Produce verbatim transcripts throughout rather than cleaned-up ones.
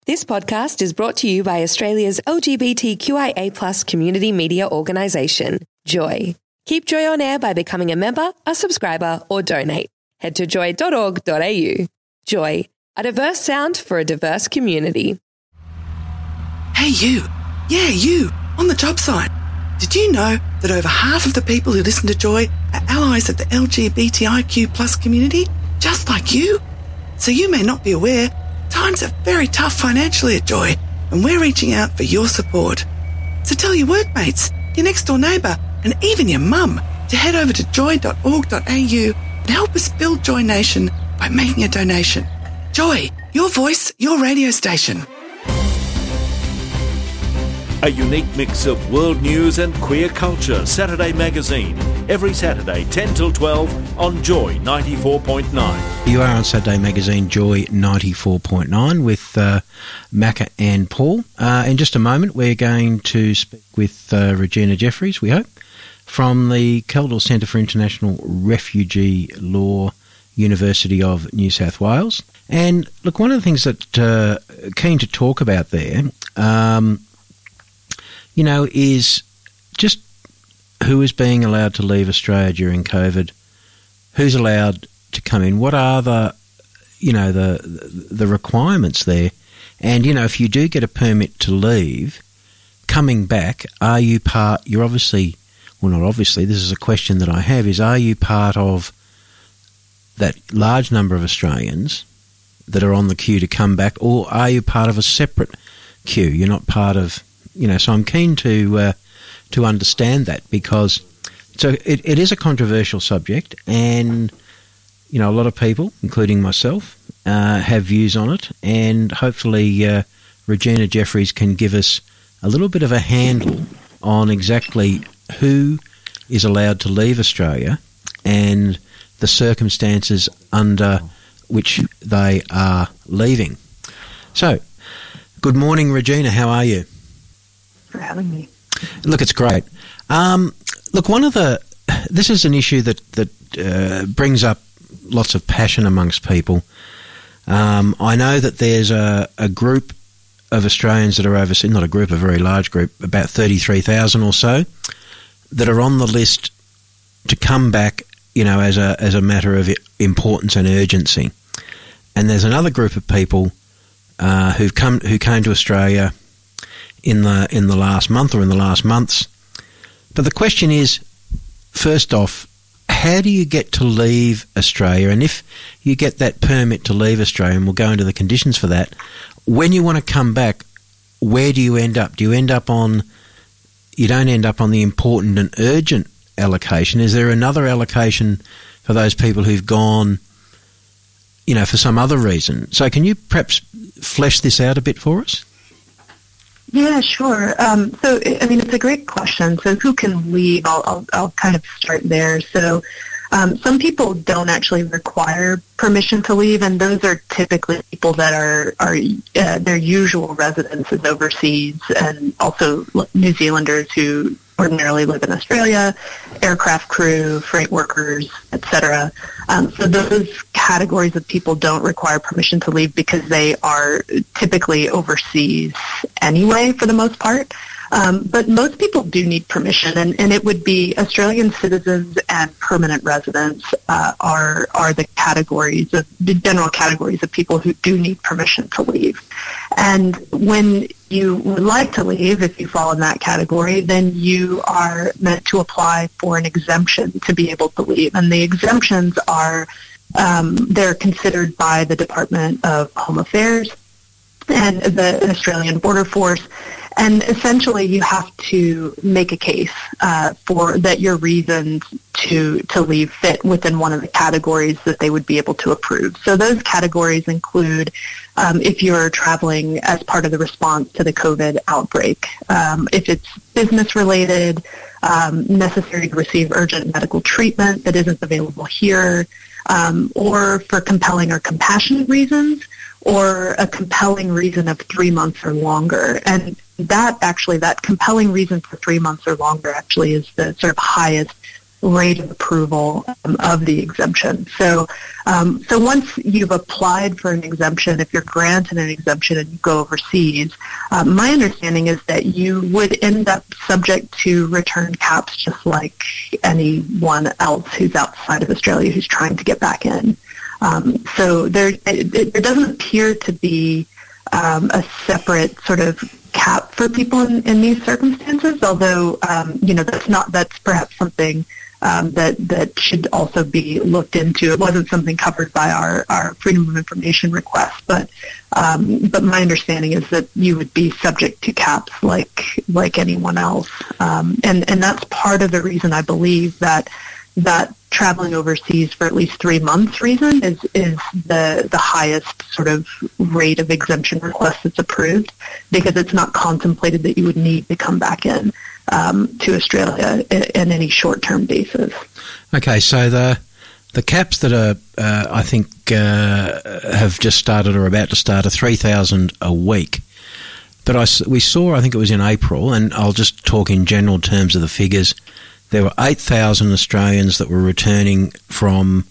This podcast is brought to you by Australia's L G B T Q I A plus community media organisation, Joy. Keep Joy on air by becoming a member, a subscriber or donate. Head to joy dot org dot a u. Joy, a diverse sound for a diverse community. Hey you, yeah you, on the job site. Did you know that over half of the people who listen to Joy are allies of the L G B T I Q plus community, just like you? So you may not be aware, times are very tough financially at Joy, and we're reaching out for your support. So tell your workmates, your next door neighbour, and even your mum to head over to joy dot org dot a u and help us build Joy Nation by making a donation. Joy, your voice, your radio station. A unique mix of world news and queer culture. Saturday Magazine. Every Saturday, ten till twelve on Joy ninety-four point nine. You are on Saturday Magazine, Joy ninety-four point nine with uh, Macca and Paul. Uh, in just a moment, we're going to speak with uh, Regina Jeffries, we hope, from the Kaldor Centre for International Refugee Law, University of New South Wales. And look, one of the things that uh, keen to talk about there, um, you know, is just who is being allowed to leave Australia during COVID, who's allowed to come in, what are the, you know, the the requirements there, and, you know, if you do get a permit to leave, coming back, are you part, you're obviously, well not obviously, this is a question that I have, is are you part of that large number of Australians that are on the queue to come back, or are you part of a separate queue? You're not part of, you know, so I'm keen to uh, to understand that, because so it, it is a controversial subject, and, you know, a lot of people, including myself, uh, have views on it, and hopefully uh, Regina Jeffries can give us a little bit of a handle on exactly who is allowed to leave Australia and the circumstances under which they are leaving. So, good morning, Regina. How are you? For having me. Look, it's great. Um, look, one of the this is an issue that that uh, brings up lots of passion amongst people. Um, I know that there's a, a group of Australians that are overseas, not a group, a very large group, about thirty-three thousand or so, that are on the list to come back, you know, as a as a matter of importance and urgency. And there's another group of people uh, who've come who came to Australia in the in the last month or in the last months. But the question is, first off, how do you get to leave Australia? And if you get that permit to leave Australia, and we'll go into the conditions for that, when you want to come back, where do you end up? Do you end up on, you don't end up on the important and urgent allocation? Is there another allocation for those people who've gone, you know, for some other reason? So can you perhaps flesh this out a bit for us? Yeah, sure. Um, so, I mean, it's a great question. So who can leave? I'll, I'll, I'll kind of start there. So um, some people don't actually require permission to leave, and those are typically people that are, are uh, their usual residence is overseas, and also New Zealanders who ordinarily live in Australia, aircraft crew, freight workers, et cetera. Um, so those categories of people don't require permission to leave because they are typically overseas anyway, for the most part. Um, but most people do need permission, and, and it would be Australian citizens and permanent residents uh, are are the categories of the general categories of people who do need permission to leave. And when you would like to leave, if you fall in that category, then you are meant to apply for an exemption to be able to leave. And the exemptions are um, they're considered by the Department of Home Affairs and the Australian Border Force. And essentially, you have to make a case uh, for that your reasons to to leave fit within one of the categories that they would be able to approve. So those categories include um, if you're traveling as part of the response to the COVID outbreak, um, if it's business related, um, necessary to receive urgent medical treatment that isn't available here, um, or for compelling or compassionate reasons, or a compelling reason of three months or longer. And that actually, that compelling reason for three months or longer actually is the sort of highest rate of approval um, of the exemption. So, um, so once you've applied for an exemption, if you're granted an exemption and you go overseas, um, my understanding is that you would end up subject to return caps just like anyone else who's outside of Australia who's trying to get back in. Um, so there, it, it, there doesn't appear to be um, a separate sort of cap for people in, in these circumstances, although, um, you know, that's not, that's perhaps something um, that, that should also be looked into. It wasn't something covered by our, our Freedom of Information request, but, um, but my understanding is that you would be subject to caps like, like anyone else. Um, and, and that's part of the reason I believe that, that traveling overseas for at least three months reason is, is the, the highest sort of rate of exemption request that's approved, because it's not contemplated that you would need to come back in um, to Australia in, in any short-term basis. Okay, so the the caps that are, uh, I think, uh, have just started or about to start are three thousand a week. But I, we saw, I think it was in April, and I'll just talk in general terms of the figures. There were eight thousand Australians that were returning from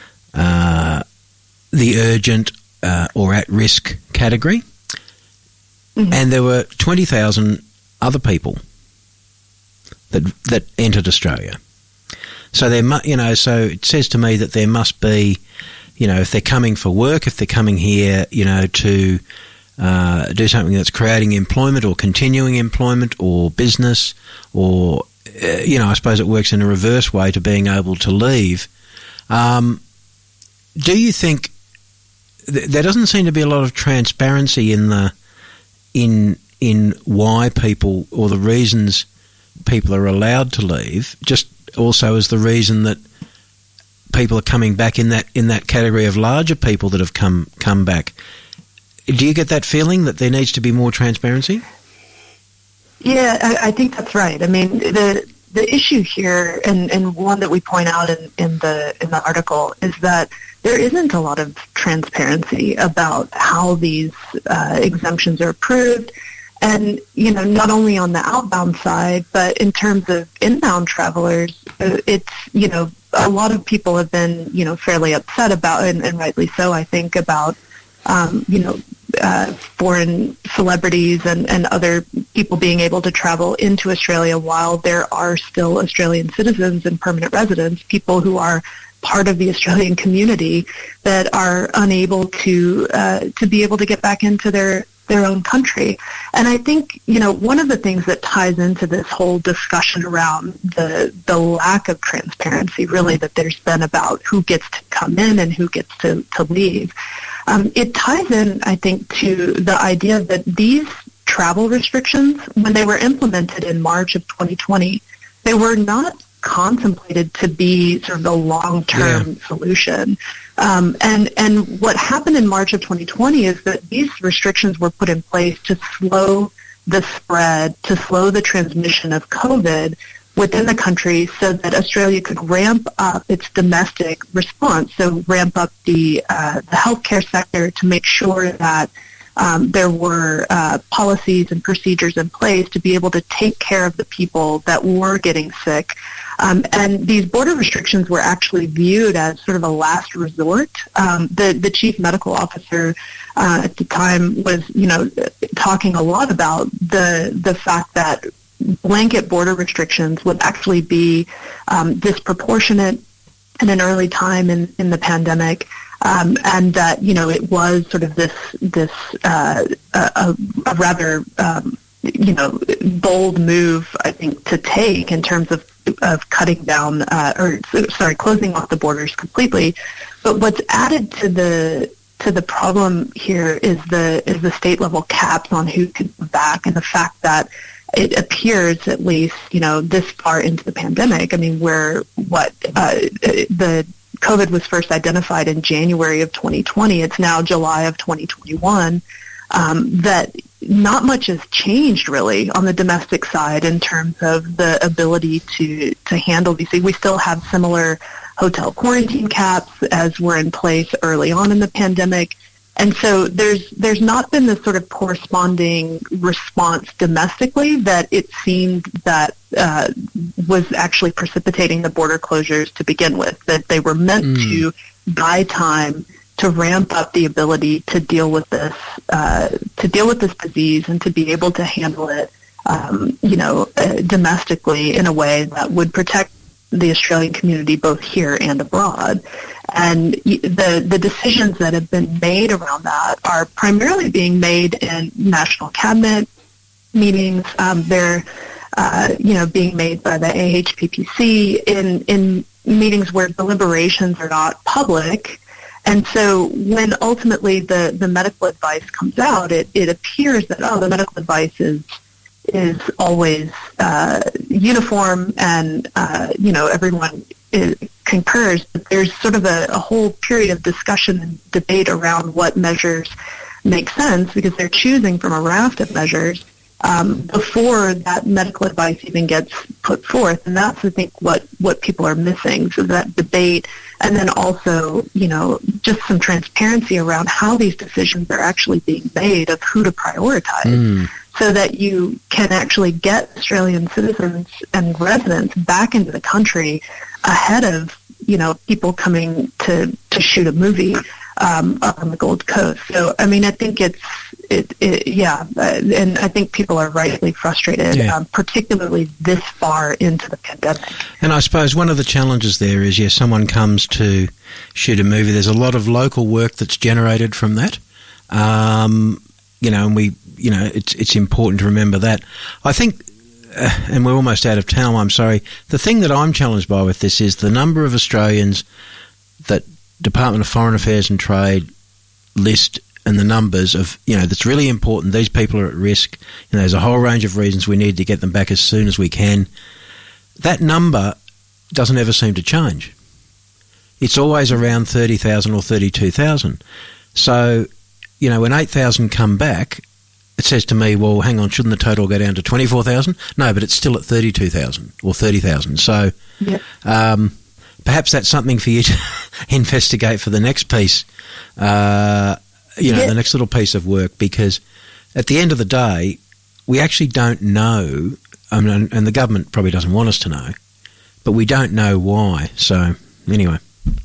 uh, the urgent uh, or at-risk category, mm-hmm. and there were twenty thousand other people that that entered Australia. So there, mu- you know, so it says to me that there must be, you know, if they're coming for work, if they're coming here, you know, to uh, do something that's creating employment or continuing employment or business or Uh, you know, I suppose it works in a reverse way to being able to leave. Um, do you think th- there doesn't seem to be a lot of transparency in the in in why people or the reasons people are allowed to leave? Just also as the reason that people are coming back in that in that category of larger people that have come come back. Do you get that feeling that there needs to be more transparency? Yeah, I, I think that's right. I mean, the the issue here, and, and one that we point out in, in the in the article, is that there isn't a lot of transparency about how these uh, exemptions are approved, and you know, not only on the outbound side, but in terms of inbound travelers, it's you know, a lot of people have been you know fairly upset about, and, and rightly so, I think, about um, you know. Uh, foreign celebrities and, and other people being able to travel into Australia while there are still Australian citizens and permanent residents, people who are part of the Australian community that are unable to uh, to be able to get back into their their own country. And I think, you know, one of the things that ties into this whole discussion around the the lack of transparency, really, that there's been about who gets to come in and who gets to, to leave, um, it ties in, I think, to the idea that these travel restrictions, when they were implemented in March of twenty twenty, they were not contemplated to be sort of a long-term yeah. solution. Um, and, and what happened in March of twenty twenty is that these restrictions were put in place to slow the spread, to slow the transmission of COVID within the country so that Australia could ramp up its domestic response, so ramp up the, uh, the healthcare sector to make sure that Um, there were uh, policies and procedures in place to be able to take care of the people that were getting sick. Um, and these border restrictions were actually viewed as sort of a last resort. Um, the, the chief medical officer uh, at the time was, you know, talking a lot about the the fact that blanket border restrictions would actually be um, disproportionate at an early time in, in the pandemic. Um, and that, you know, it was sort of this, this uh, a, a rather, um, you know, bold move, I think, to take in terms of, of cutting down, uh, or sorry, closing off the borders completely. But what's added to the to the problem here is the is the state level caps on who can come back, and the fact that it appears, at least, you know, this far into the pandemic. I mean, where what uh, the COVID was first identified in January of twenty twenty. It's now July of twenty twenty-one. Um, that not much has changed really on the domestic side in terms of the ability to, to handle these things. We still have similar hotel quarantine caps as were in place early on in the pandemic. And so there's there's not been this sort of corresponding response domestically that it seemed that uh, was actually precipitating the border closures to begin with, that they were meant mm. to buy time to ramp up the ability to deal with this, uh, to deal with this disease and to be able to handle it, um, you know, uh, domestically in a way that would protect the Australian community both here and abroad. And the the decisions that have been made around that are primarily being made in national cabinet meetings. Um, they're, uh, you know, being made by the A H P P C in, in meetings where deliberations are not public. And so when ultimately the, the medical advice comes out, it, it appears that, oh, the medical advice is is always uh, uniform and, uh, you know, everyone is, concurs. But there's sort of a, a whole period of discussion and debate around what measures make sense, because they're choosing from a raft of measures um, before that medical advice even gets put forth. And that's, I think, what, what people are missing. So that debate, and then also, you know, just some transparency around how these decisions are actually being made of who to prioritize. Mm. So that you can actually get Australian citizens and residents back into the country ahead of, you know, people coming to, to shoot a movie um, up on the Gold Coast. So, I mean, I think it's, it, it yeah, uh, and I think people are rightly frustrated, yeah. um, particularly this far into the pandemic. And I suppose one of the challenges there is, yes, someone comes to shoot a movie. There's a lot of local work that's generated from that. Um, you know, and we, you know, it's it's important to remember that. I think, uh, and we're almost out of time, I'm sorry, the thing that I'm challenged by with this is the number of Australians that Department of Foreign Affairs and Trade list, and the numbers of, you know, that's really important. These people are at risk. You know, there's a whole range of reasons we need to get them back as soon as we can. That number doesn't ever seem to change. It's always around thirty thousand or thirty-two thousand. So, you know, when eight thousand come back, it says to me, well, hang on, shouldn't the total go down to twenty-four thousand? No, but it's still at thirty-two thousand or thirty thousand. So yep. um, perhaps that's something for you to investigate for the next piece, uh, you know, yep. the next little piece of work, because at the end of the day, we actually don't know, I mean, and the government probably doesn't want us to know, but we don't know why. So anyway.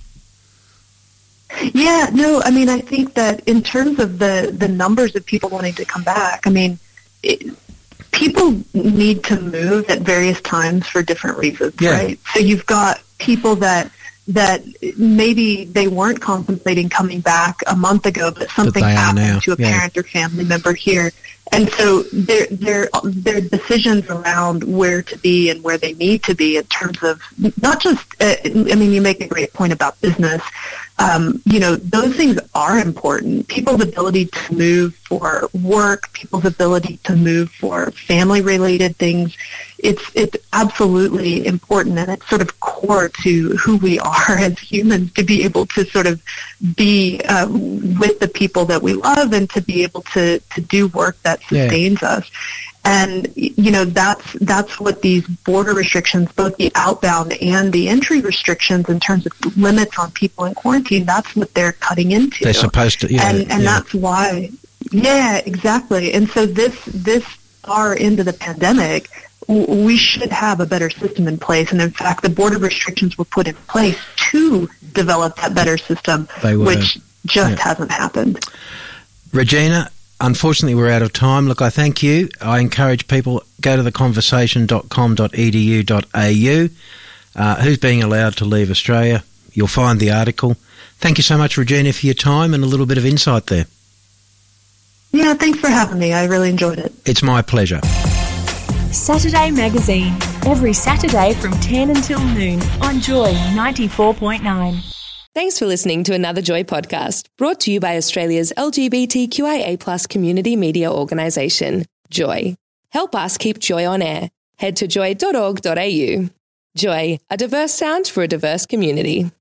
Yeah, no, I mean, I think that in terms of the, the numbers of people wanting to come back, I mean, it, people need to move at various times for different reasons, yeah. right? So you've got people that that maybe they weren't contemplating coming back a month ago, but something but happened now. to a yeah. parent or family member here. And so their their their decisions around where to be and where they need to be in terms of not just, uh, I mean, you make a great point about business. Um, you know, those things are important. People's ability to move for work, people's ability to move for family-related things, it's it's absolutely important, and it's sort of core to who we are as humans, to be able to sort of be uh, with the people that we love and to be able to, to do work that sustains yeah. us. And, you know, that's that's what these border restrictions, both the outbound and the entry restrictions in terms of limits on people in quarantine, that's what they're cutting into. They're supposed to, yeah. And, and yeah. that's why, yeah, exactly. And so this, this far into the pandemic, w- we should have a better system in place. And, in fact, the border restrictions were put in place to develop that better system, which just yeah. hasn't happened. Regina, unfortunately, we're out of time. Look, I thank you. I encourage people, go to the conversation dot com dot e d u dot a u. Uh, who's being allowed to leave Australia? You'll find the article. Thank you so much, Regina, for your time and a little bit of insight there. Yeah, thanks for having me. I really enjoyed it. It's my pleasure. Saturday Magazine, every Saturday from ten until noon on Joy ninety-four point nine. Thanks for listening to another Joy podcast, brought to you by Australia's L G B T Q I A plus community media organisation, Joy. Help us keep Joy on air. Head to joy dot org dot a u. Joy, a diverse sound for a diverse community.